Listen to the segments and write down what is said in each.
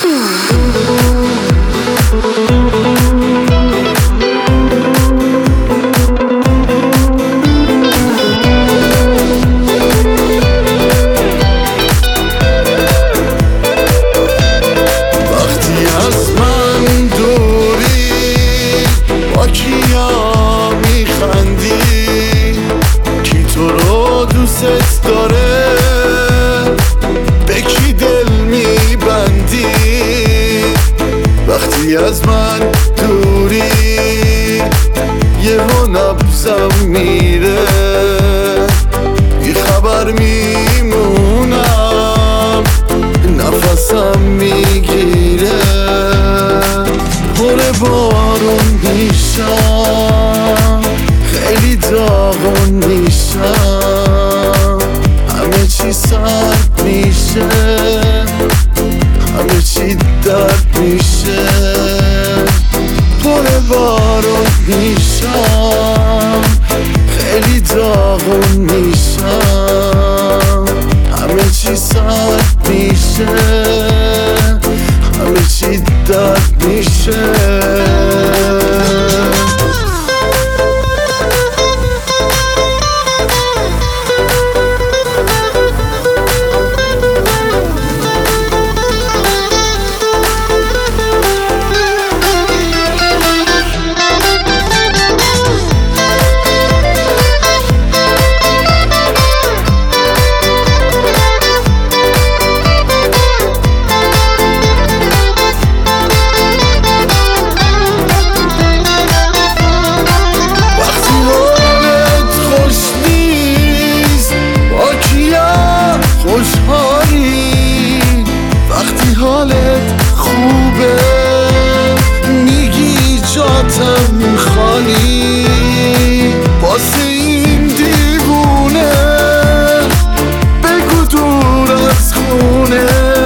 دوست داره به کی دل میبندی وقتی از من دوری یهو نبضم میره بی خبر میمونم نفسم میگیره پر بارون میشم خیلی داغون میشم همه چی سرد میشه همه چی درد میشه پر بارون میشم خیلی داغون میشم همه چی سرد میشه همه چی درد میشه وقتی حالت خوبه میگی جاتم خالی واسه این دیوونه بگو دور از خونه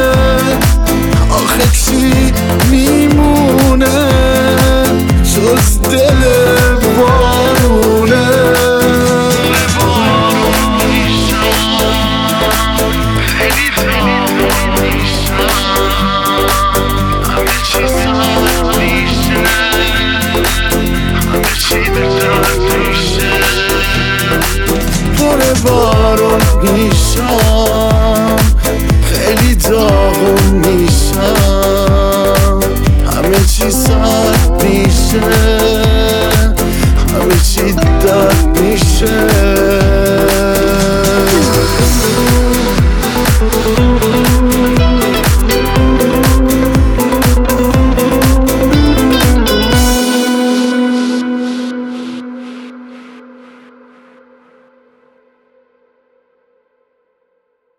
آخه چی میمونه جز دل بارونه بارون میشم خیلی داغون میشم